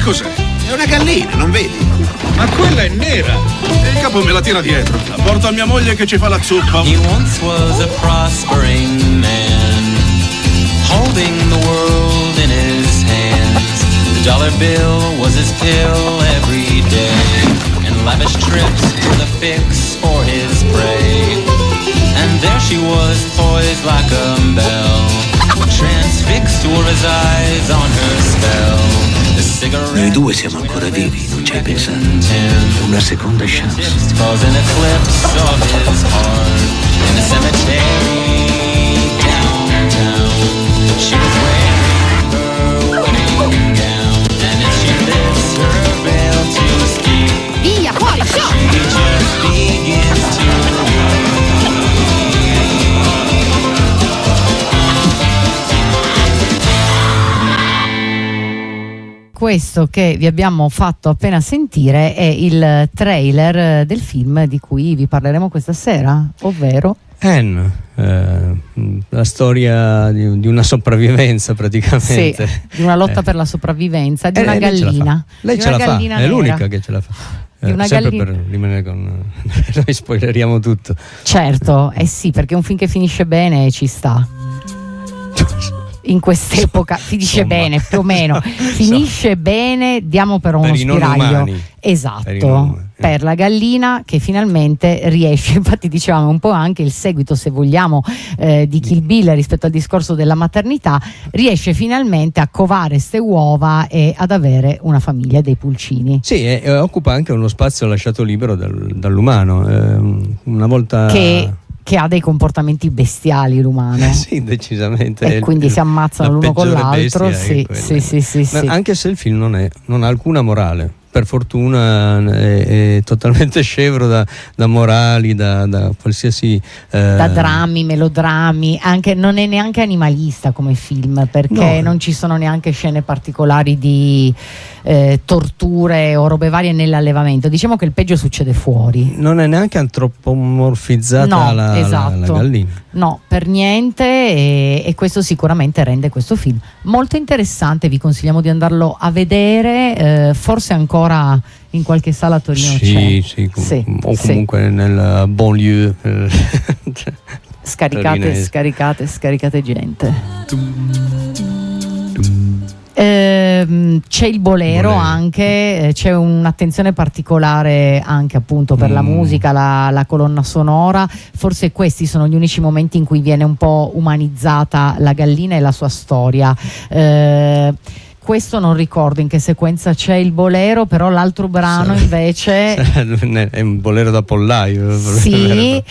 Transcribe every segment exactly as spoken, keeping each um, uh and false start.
cos'è? È una gallina, non vedi? Ma quella è nera! E il capo me la tira dietro. La porto a mia moglie che ci fa la zuppa. He once was a prospering man, holding the world in his hands. The dollar bill was his pill every day, and lavish trips were the fix for his prey. And there she was, poised like a bell, transfixed to his eyes on her spell. Noi due siamo ancora vivi, non ci hai pensato? Una seconda chance. Cause an eclipse of his heart in the cemetery downtown. She was wearing her wedding gown, and as she lifts her veil to speak, via fuori, show! She just begins to Questo che vi abbiamo fatto appena sentire è il trailer del film di cui vi parleremo questa sera, ovvero Anne, eh, la storia di, di una sopravvivenza praticamente. Sì, di una lotta eh. per la sopravvivenza, di eh, una gallina. Lei ce la fa, lei ce la fa, è l'unica che ce la fa. Di una eh, sempre gallina. Per rimanere con... Noi spoileriamo tutto. Certo, eh sì, perché un film che finisce bene ci sta. In quest'epoca finisce Insomma, bene, più o meno finisce so. bene, diamo però uno per spiraglio esatto per, per, per la gallina che finalmente riesce, infatti dicevamo un po' anche il seguito, se vogliamo, eh, di Kill Bill rispetto al discorso della maternità, riesce finalmente a covare ste uova e ad avere una famiglia dei pulcini. Sì, e, e occupa anche uno spazio lasciato libero dal, dall'umano, eh, una volta che che ha dei comportamenti bestiali l'umano. Eh sì, decisamente. E quindi il, si ammazzano l'uno con l'altro. Sì, sì, sì, sì, sì. Anche se il film non, è, non ha alcuna morale. Per fortuna è, è totalmente scevro da, da morali, da, da qualsiasi eh... da drammi, melodrammi, anche, non è neanche animalista come film, perché no. non ci sono neanche scene particolari di eh, torture o robe varie nell'allevamento. Diciamo che il peggio succede fuori. Non è neanche antropomorfizzata no, la, esatto. la, la gallina. No, per niente, e, e questo sicuramente rende questo film molto interessante. Vi consigliamo di andarlo a vedere, eh, forse ancora in qualche sala a Torino sì, c'è. Sì, com- sì, o comunque sì. nel banlieue. Scaricate, scaricate, scaricate gente. Eh, c'è il bolero, bolero. anche, eh, c'è un'attenzione particolare anche appunto per mm. la musica, la, la colonna sonora. Forse questi sono gli unici momenti in cui viene un po' umanizzata la gallina e la sua storia. Eh, Questo non ricordo in che sequenza c'è il bolero, però l'altro brano invece è un bolero da pollaio. Sì,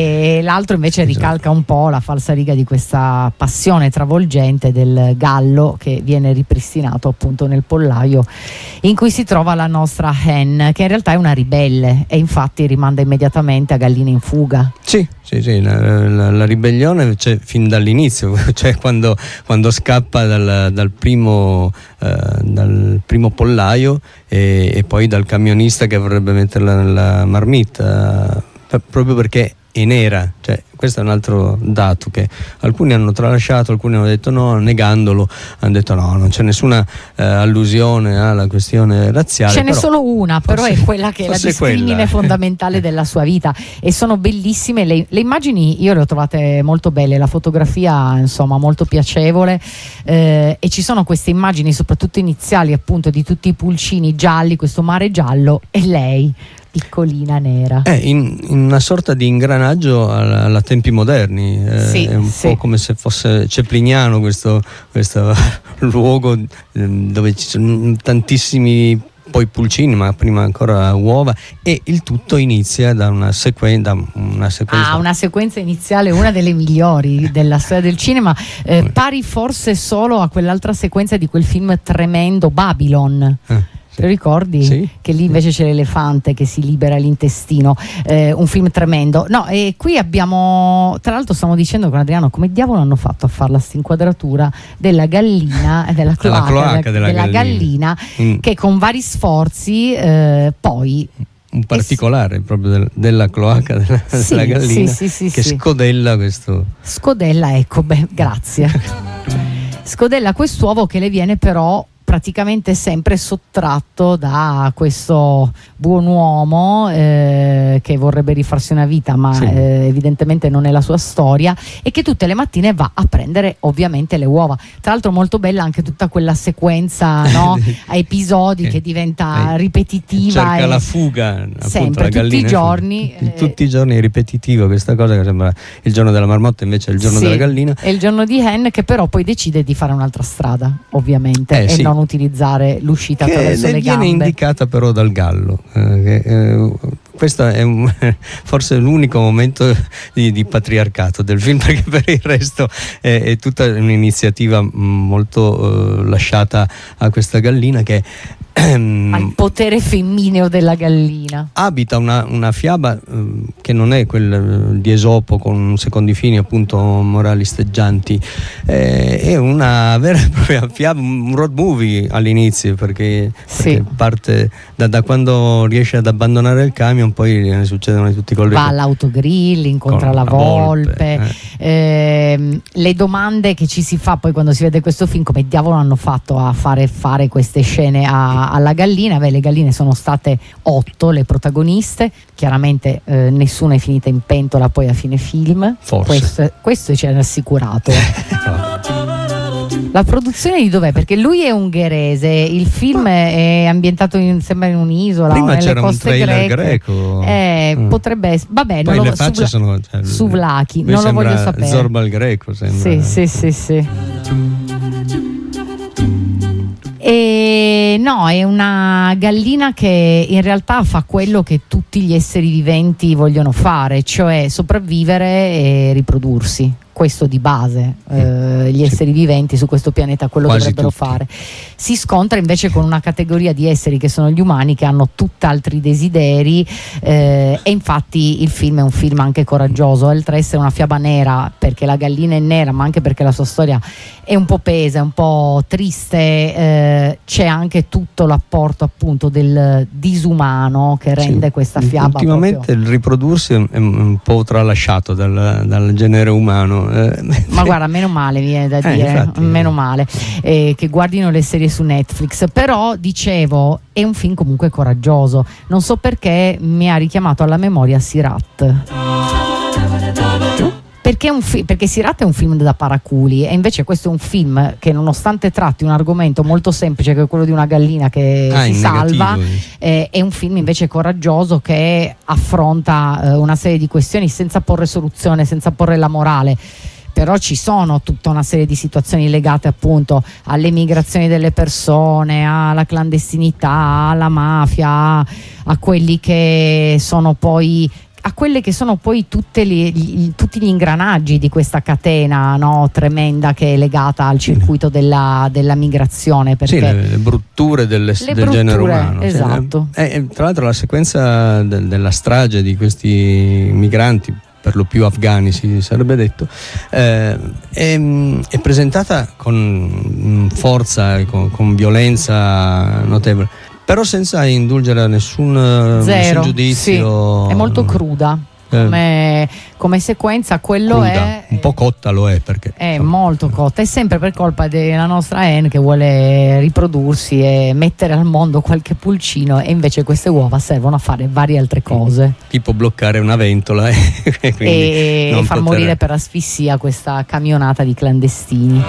e l'altro invece ricalca un po' la falsariga di questa passione travolgente del gallo che viene ripristinato appunto nel pollaio in cui si trova la nostra Hen, che in realtà è una ribelle e infatti rimanda immediatamente a Gallina in fuga. Sì, sì, sì, la, la, la ribellione c'è fin dall'inizio, cioè quando, quando scappa dal, dal primo Uh, dal primo pollaio e, e poi dal camionista che vorrebbe metterla nella marmitta, uh, proprio perché è nera. Cioè, questo è un altro dato che alcuni hanno tralasciato, alcuni hanno detto no, negandolo, hanno detto no, non c'è nessuna uh, allusione alla questione razziale. Ce n'è però, solo una, però forse, è quella che è la discrimine quella. fondamentale della sua vita, e sono bellissime le, le immagini, io le ho trovate molto belle, la fotografia insomma molto piacevole, eh, e ci sono queste immagini soprattutto iniziali appunto di tutti i pulcini gialli, questo mare giallo e lei piccolina nera. È in, in una sorta di ingranaggio alla, alla tempi moderni, eh, sì, è un sì. po' come se fosse cepliniano questo, questo luogo eh, dove ci sono tantissimi poi pulcini, ma prima ancora uova, e il tutto inizia da una, sequen- da una sequenza. Ah, una sequenza iniziale, una delle migliori della storia del cinema, eh, pari forse solo a quell'altra sequenza di quel film tremendo Babylon. Eh. Te lo ricordi? Sì. Che lì invece c'è l'elefante che si libera l'intestino, eh, un film tremendo. No, e qui abbiamo, tra l'altro stiamo dicendo con Adriano come diavolo hanno fatto a fare la inquadratura della gallina, della cloaca, cloaca della, della gallina, gallina mm. che con vari sforzi eh, poi un particolare proprio del, della cloaca della, sì, della gallina sì, sì, sì, che sì. scodella questo scodella, ecco, beh, grazie scodella quest'uovo che le viene però praticamente sempre sottratto da questo buon uomo eh, che vorrebbe rifarsi una vita, ma sì. eh, evidentemente non è la sua storia, e che tutte le mattine va a prendere ovviamente le uova. Tra l'altro molto bella anche tutta quella sequenza, no? a episodi che diventa eh, ripetitiva, cerca e la fuga appunto, sempre, la tutti i giorni eh, tutti i giorni è ripetitivo questa cosa che sembra il giorno della marmotta, invece è il giorno sì, della gallina, è il giorno di Hen, che però poi decide di fare un'altra strada ovviamente, eh, e sì. non utilizzare l'uscita che attraverso le viene gambe, indicata però dal gallo, eh, che, eh, questo è un, forse l'unico momento di, di patriarcato del film, perché per il resto è, è tutta un'iniziativa molto eh, lasciata a questa gallina che al potere femmineo della gallina. Abita una, una fiaba eh, che non è quella di Esopo con secondi fini appunto morali steggianti, eh, è una vera e propria fiaba, un road movie all'inizio, perché, sì. perché parte da, da quando riesce ad abbandonare il camion, poi ne succedono di tutti i colori. Va all'autogrill, incontra la, la volpe, volpe eh. Eh, le domande che ci si fa poi quando si vede questo film: come diavolo hanno fatto a fare fare queste scene a alla gallina? Beh, le galline sono state otto le protagoniste, chiaramente eh, nessuna è finita in pentola poi a fine film. Forse. Questo, questo ci hanno assicurato. La produzione di dov'è? Perché lui è ungherese, il film è ambientato in, sembra in un'isola. Prima nelle c'era coste un trailer greche. greco. Eh, mm. Potrebbe essere. Vabbè, poi non le lo facce suvla- sono cioè, suvlachi, non lo voglio sapere. Zorbal greco sembra. Sì, sì, sì, sì. E no, è una gallina che in realtà fa quello che tutti gli esseri viventi vogliono fare, cioè sopravvivere e riprodursi. Questo di base, eh, gli esseri viventi su questo pianeta quello Quasi dovrebbero tutti. fare. Si scontra invece con una categoria di esseri che sono gli umani, che hanno tutt'altri desideri, eh, e infatti il film è un film anche coraggioso, oltre ad essere una fiaba nera perché la gallina è nera, ma anche perché la sua storia è un po' pesa, è un po' triste, eh, c'è anche tutto l'apporto appunto del disumano che rende Sì. questa fiaba. Ultimamente proprio... il riprodursi è un po' tralasciato dal, dal genere umano. Ma guarda, meno male, viene da eh, dire, infatti, meno male eh, che guardino le serie su Netflix. Però dicevo, è un film comunque coraggioso. Non so perché mi ha richiamato alla memoria Sirat. Perché, un fi- perché Sirat è un film da paraculi, e invece questo è un film che, nonostante tratti un argomento molto semplice, che è quello di una gallina che ah, si salva, negativo, eh, è un film invece coraggioso che affronta eh, una serie di questioni senza porre soluzione, senza porre la morale. Però ci sono tutta una serie di situazioni legate appunto alle migrazioni delle persone, alla clandestinità, alla mafia, a quelli che sono poi a quelle che sono poi tutte le, gli, tutti gli ingranaggi di questa catena, no, tremenda, che è legata al circuito della, della migrazione. Perché sì, le, le brutture delle, le del brutture, genere umano. esatto. Sì. E, tra l'altro la sequenza de, della strage di questi migranti, per lo più afghani si sarebbe detto, eh, è, è presentata con forza e con, con violenza notevole, però senza indulgere a nessun, Zero, nessun giudizio. Sì, è molto cruda come, come sequenza, quello cruda, è un po' cotta lo è, perché è insomma, molto cotta, è sempre per colpa della nostra Anne che vuole riprodursi e mettere al mondo qualche pulcino, e invece queste uova servono a fare varie altre cose, tipo bloccare una ventola e, e non far poter... morire per asfissia questa camionata di clandestini.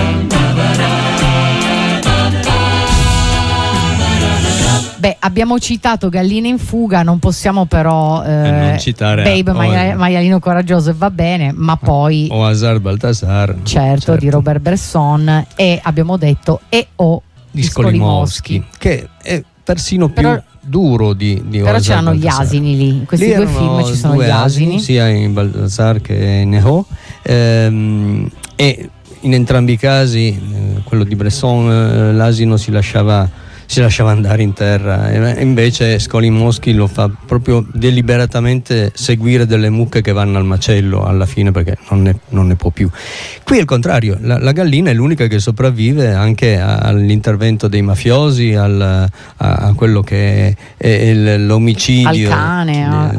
Beh, abbiamo citato Galline in fuga, non possiamo però eh, eh, non citare Babe, a... maia- maialino coraggioso, e va bene, ma poi o Hazard Baltasar, certo, certo, di Robert Bresson, e abbiamo detto E O di Skolimowski, che è persino più però, duro di, di però Hazard c'erano gli Baltasar. asini lì, in questi lì due film ci sono due gli asini, sia in Baltasar che in E O, ehm, e in entrambi i casi, eh, quello di Bresson, eh, l'asino si lasciava si lasciava andare in terra, e invece Skolimowski lo fa proprio deliberatamente seguire delle mucche che vanno al macello alla fine, perché non ne, non ne può più. Qui è il contrario, la, la gallina è l'unica che sopravvive anche a, all'intervento dei mafiosi, al, a, a quello che è, è l'omicidio, al cane, a, a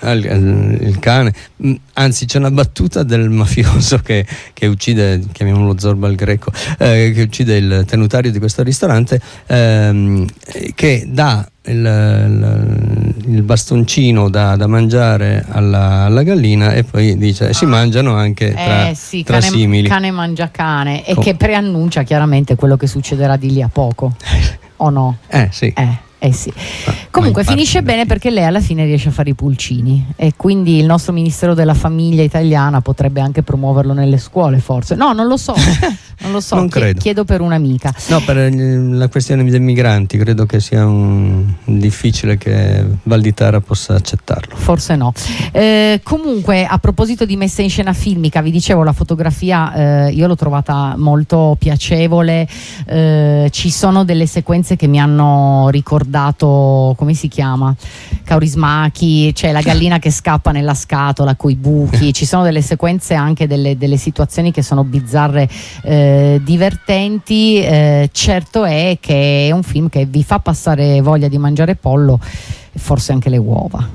il, il cane, anzi c'è una battuta del mafioso che, che uccide, chiamiamolo Zorba il greco, eh, che uccide il tenutario di questo ristorante, ehm, che dà il, il, il bastoncino da, da mangiare alla, alla gallina e poi dice si mangiano anche tra, eh, sì, tra cane, simili. Cane mangia cane e Com- che preannuncia chiaramente quello che succederà di lì a poco, o no? Eh sì. Eh. Eh sì. Ah, Comunque finisce bene perché lei alla fine riesce a fare i pulcini e quindi il nostro Ministero della Famiglia italiana potrebbe anche promuoverlo nelle scuole, forse. No, non lo so. Non lo so, non chie- credo. chiedo per un'amica. No, per la questione dei migranti credo che sia un, difficile che Valditara possa accettarlo. Forse no. Eh, comunque, a proposito di messa in scena filmica, vi dicevo, la fotografia eh, io l'ho trovata molto piacevole. Eh, ci sono delle sequenze che mi hanno ricordato, come si chiama? Kaurismäki, c'è la gallina che scappa nella scatola coi buchi. Ci sono delle sequenze anche delle, delle situazioni che sono bizzarre, eh, divertenti. Eh, certo è che è un film che vi fa passare voglia di mangiare pollo e forse anche le uova.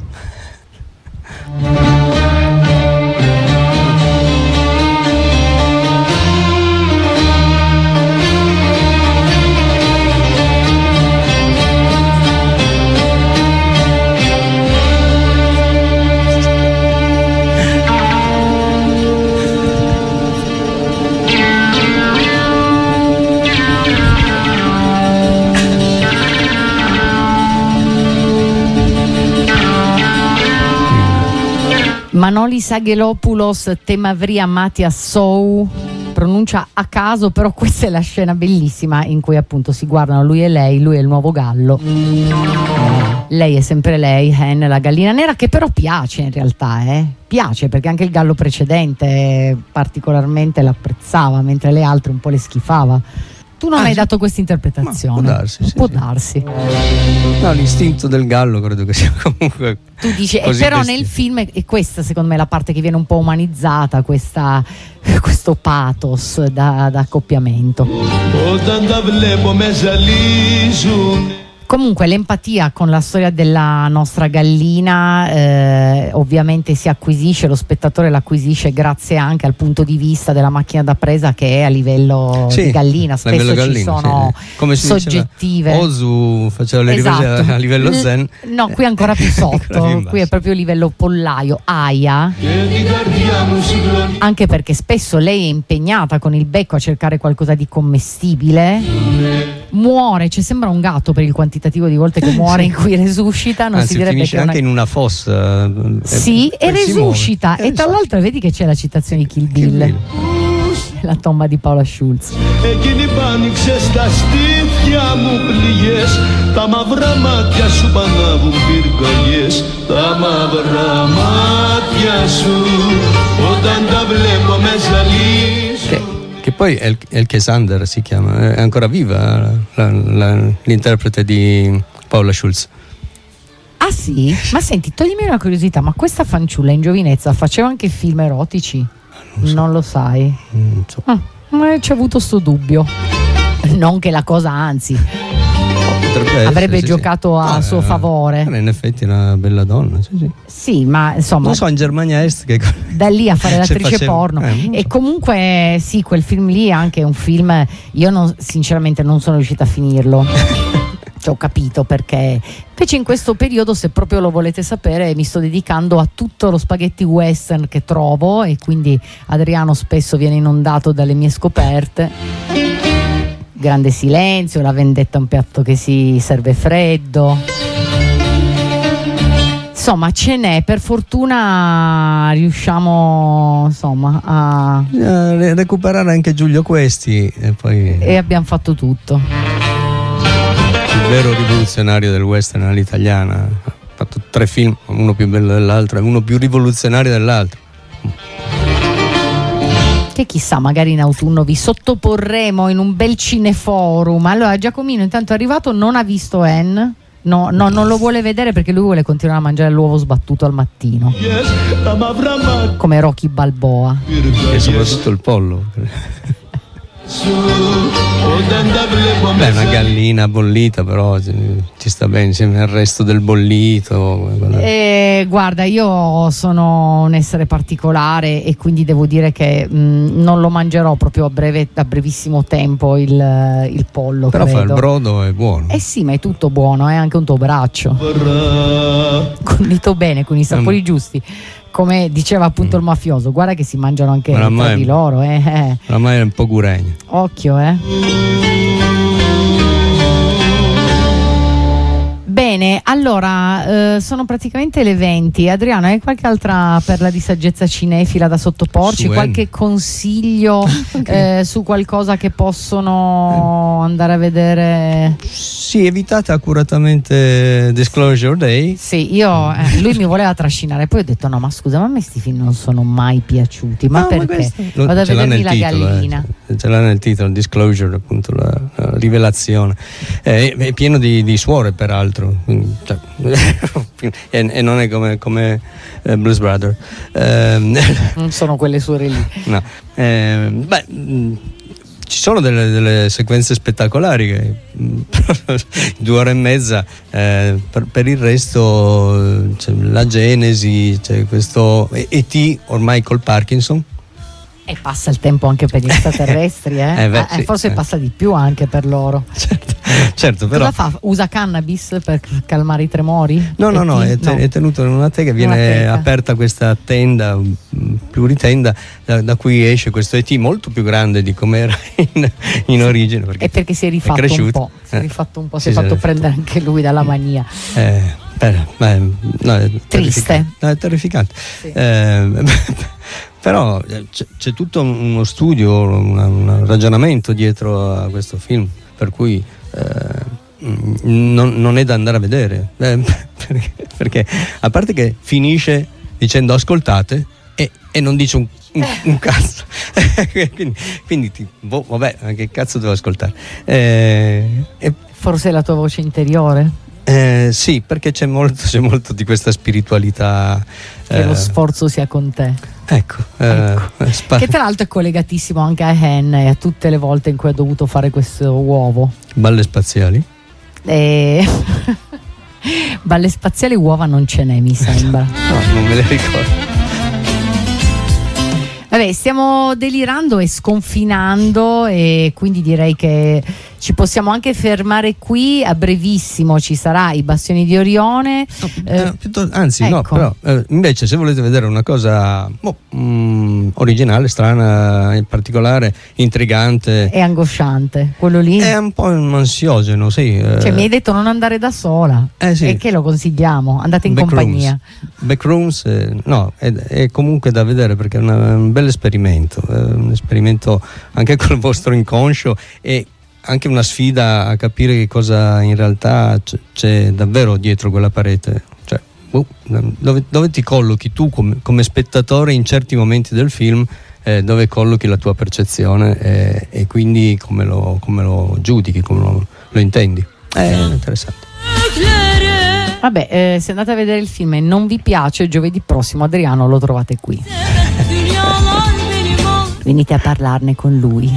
Manolis Aggelopoulos Temavria Matias Sou, pronuncia a caso, però questa è la scena bellissima in cui appunto si guardano lui e lei, lui è il nuovo gallo, lei è sempre lei, Hen, la gallina nera, che però piace in realtà, eh? Piace perché anche il gallo precedente particolarmente l'apprezzava, mentre le altre un po' le schifava. Tu non ah, hai sì. dato questa interpretazione. Ma può darsi, sì, può sì. darsi. No, l'istinto del gallo credo che sia comunque. Tu dici, così eh, però vestito. nel film è questa secondo me la parte che viene un po' umanizzata, questa, questo pathos da, da accoppiamento. Comunque l'empatia con la storia della nostra gallina eh, ovviamente si acquisisce, lo spettatore l'acquisisce grazie anche al punto di vista della macchina da presa che è a livello sì, di gallina, spesso livello ci gallina, sono sì. Come si soggettive. Diceva, Ozu faceva le esatto. riprese a, a livello zen. No, qui ancora più sotto, più qui è proprio livello pollaio, aia, anche perché spesso lei è impegnata con il becco a cercare qualcosa di commestibile. Muore, ci sembra un gatto per il quantitativo di volte che muore in cui resuscita, non Anzi, si direbbe finisce che anche una... in una fossa. Sì, eh, e resuscita, e tra l'altro vedi che c'è la citazione di Kill Bill, Kill Bill. La tomba di Paula Schulz. Che, che poi El, Elke Sander si chiama, è ancora viva la, la, l'interprete di Paula Schulz. Ah sì? Ma senti, toglimi una curiosità, ma questa fanciulla in giovinezza faceva anche film erotici? Non, so. non lo sai? Non so. Ah, ma c'è avuto sto dubbio. Non che la cosa, anzi, potrebbe avrebbe essere, giocato sì, sì. a no, suo era, favore. Era in effetti una bella donna, sì, sì. Sì, ma insomma, non so, in Germania Est che da lì a fare l'attrice faceva, porno eh, e so. comunque sì, quel film lì è anche un film, io non, sinceramente non sono riuscita a finirlo. Ci ho capito perché. Invece in questo periodo, se proprio lo volete sapere, mi sto dedicando a tutto lo spaghetti western che trovo e quindi Adriano spesso viene inondato dalle mie scoperte. Grande silenzio, La vendetta è un piatto che si serve freddo. Insomma, ce n'è, per fortuna riusciamo insomma a eh, recuperare anche Giulio Questi e poi e abbiamo fatto tutto. Il vero rivoluzionario del western all'italiana, ha fatto tre film, uno più bello dell'altro e uno più rivoluzionario dell'altro. Che chissà, magari in autunno vi sottoporremo in un bel cineforum. Allora Giacomino intanto è arrivato, non ha visto Anne. No, no, non lo vuole vedere perché lui vuole continuare a mangiare l'uovo sbattuto al mattino, come Rocky Balboa. E soprattutto il pollo. Beh, una gallina bollita, però ci sta bene insieme al resto del bollito. Eh, guarda, io sono un essere particolare e quindi devo dire che mh, non lo mangerò proprio a, breve, a brevissimo tempo il, il pollo. Però credo. fa il brodo, è buono. Eh sì, ma è tutto buono, è anche un tuo braccio condito bene con i sapori um. giusti. Come diceva appunto il mafioso, guarda che si mangiano anche tra di loro. Eh. Oramai è un po' guregno. Occhio, eh. Bene, allora, eh, sono praticamente le venti. Adriano, hai qualche altra perla di saggezza cinefila da sottoporci? Su qualche N. consiglio okay. eh, su qualcosa che possono andare a vedere? Sì, evitate accuratamente Disclosure Day. Sì, io eh, lui mi voleva trascinare, poi ho detto no, ma scusa, ma a me sti film non sono mai piaciuti, ma no, perché? Ma vado a vedermi la titolo, gallina. Eh, ce l'ha nel titolo, Disclosure, appunto la, la rivelazione. Eh, è pieno di, di suore, peraltro. Cioè, e, e non è come, come eh, Blues Brother. Eh, non sono quelle suore lì. No. Eh, beh, mh, ci sono delle, delle sequenze spettacolari che mh, due ore e mezza, eh, per, per il resto c'è la genesi, c'è questo E T ormai col Parkinson. E passa il tempo anche per gli extraterrestri, eh? eh, beh, eh sì, forse eh. passa di più anche per loro. Certo, certo, però. Cosa fa? Usa cannabis per calmare i tremori? No, no, no, è, te- no, è tenuto in una teca, viene teca. aperta questa tenda, pluritenda, da, da cui esce questo E T molto più grande di come era in, in origine. Perché è perché si è rifatto è un po', si è rifatto un po', si è fatto prendere anche lui dalla mania. Eh, beh, beh, no, è triste. No, è terrificante. Sì. Eh, Però c'è, c'è tutto uno studio, una, un ragionamento dietro a questo film, per cui eh, non, non è da andare a vedere, eh, perché, perché a parte che finisce dicendo ascoltate e, e non dice un, un, un cazzo, quindi, quindi ti, boh, vabbè, che cazzo devo ascoltare? Eh, e, Forse è la tua voce interiore? Eh, sì, perché c'è molto, c'è molto di questa spiritualità. Che eh, lo sforzo sia con te. Ecco, ecco. Eh, spa- che tra l'altro è collegatissimo anche a Han e a tutte le volte in cui ha dovuto fare questo uovo. Balle spaziali? E... Balle spaziali uova non ce n'è, mi sembra. No, non me le ricordo. Vabbè, stiamo delirando e sconfinando e quindi direi che ci possiamo anche fermare qui. A brevissimo ci sarà I Bastioni di Orione. No, eh, piuttosto, anzi, ecco. no, però eh, invece se volete vedere una cosa boh, mh, originale, strana, in particolare, intrigante e angosciante, quello lì è un po' ansiogeno, sì. Eh. Cioè mi hai detto non andare da sola, eh, sì. E che lo consigliamo? Andate in Backrooms. compagnia. Backrooms, eh, no, è, è comunque da vedere perché è una, un bel esperimento, è un esperimento anche col vostro inconscio e anche una sfida a capire che cosa in realtà c- c'è davvero dietro quella parete, cioè uh, dove, dove ti collochi tu come, come spettatore in certi momenti del film, eh, dove collochi la tua percezione eh, e quindi come lo, come lo giudichi, come lo, lo intendi. È interessante. Vabbè, eh, se andate a vedere il film e non vi piace, giovedì prossimo Adriano lo trovate qui. Venite a parlarne con lui.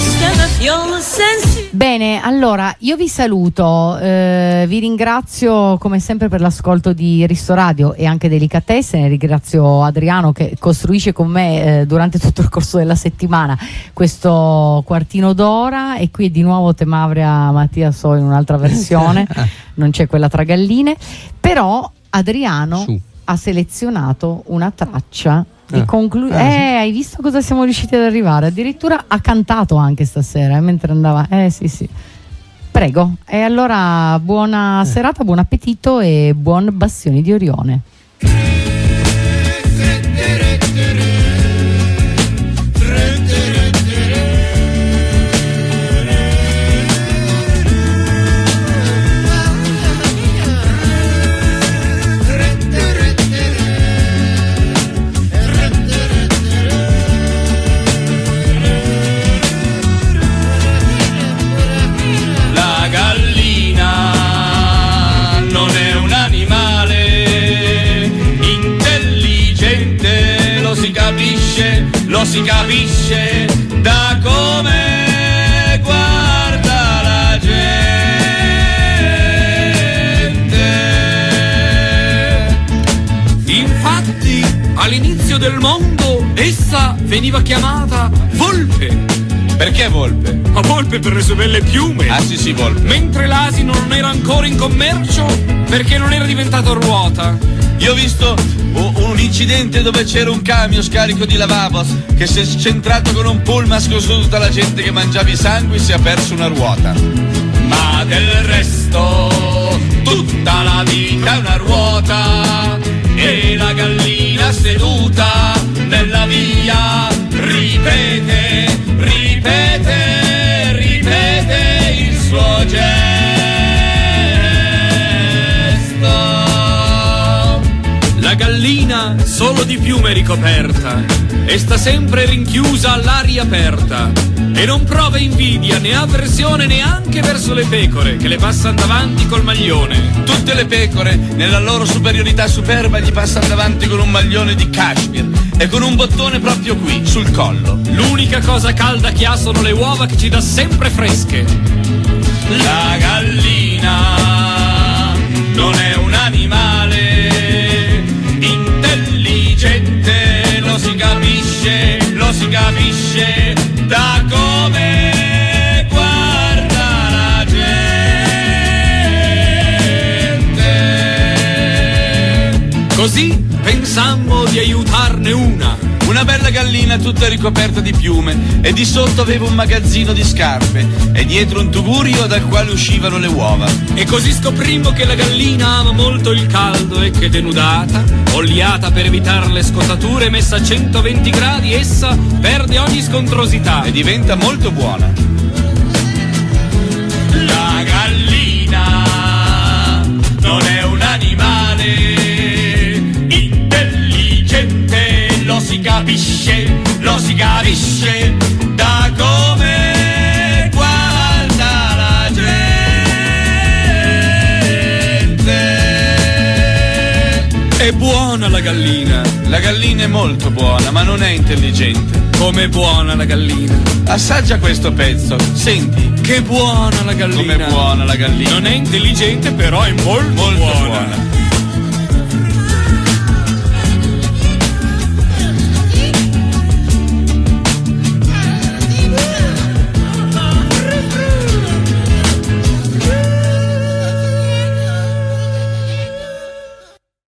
Bene, allora io vi saluto, eh, vi ringrazio come sempre per l'ascolto di Ristoradio e anche Delicatessen, ringrazio Adriano che costruisce con me eh, durante tutto il corso della settimana questo quartino d'ora e qui è di nuovo Temavria Mattia So in un'altra versione, non c'è quella tra galline, però Adriano Su. ha selezionato una traccia di conclu- ah, eh, sì. Hai visto cosa siamo riusciti ad arrivare? Addirittura ha cantato anche stasera eh, mentre andava. Eh sì sì. Prego. E allora buona eh. serata, buon appetito e buon Bastioni di Orione. Lo si capisce da come guarda la gente. Infatti, all'inizio del mondo, essa veniva chiamata volpe. Perché volpe? Ma volpe per le sue belle piume. Ah sì sì, volpe. Mentre l'asino non era ancora in commercio perché non era diventato ruota. Io ho visto un incidente dove c'era un camion scarico di lavabos che si è scentrato con un pullman su tutta la gente che mangiava i sangui e si è perso una ruota. Ma del resto tutta la vita è una ruota e la gallina seduta nella via ripete, ripete, ripete il suo gesto. La gallina solo di piume ricoperta e sta sempre rinchiusa all'aria aperta e non prova invidia né avversione neanche verso le pecore che le passano davanti col maglione. Tutte le pecore nella loro superiorità superba gli passano davanti con un maglione di cashmere e con un bottone proprio qui sul collo. L'unica cosa calda che ha sono le uova che ci dà sempre fresche. La gallina non è un animale intelligente, lo si capisce, lo si capisce da come guarda la gente. Così pensammo di aiutarne una. Una bella gallina tutta ricoperta di piume e di sotto aveva un magazzino di scarpe e dietro un tugurio dal quale uscivano le uova. E così scoprimmo che la gallina ama molto il caldo e che denudata, oliata per evitare le scottature, messa a centoventi gradi, essa perde ogni scontrosità e diventa molto buona. La gallina non è un animale lo si capisce, lo si capisce da come guarda la gente. È buona la gallina. La gallina è molto buona, ma non è intelligente. Com'è buona la gallina. Assaggia questo pezzo, senti. Che buona la gallina. Com'è buona la gallina. Non è intelligente, però è molto, molto buona. buona.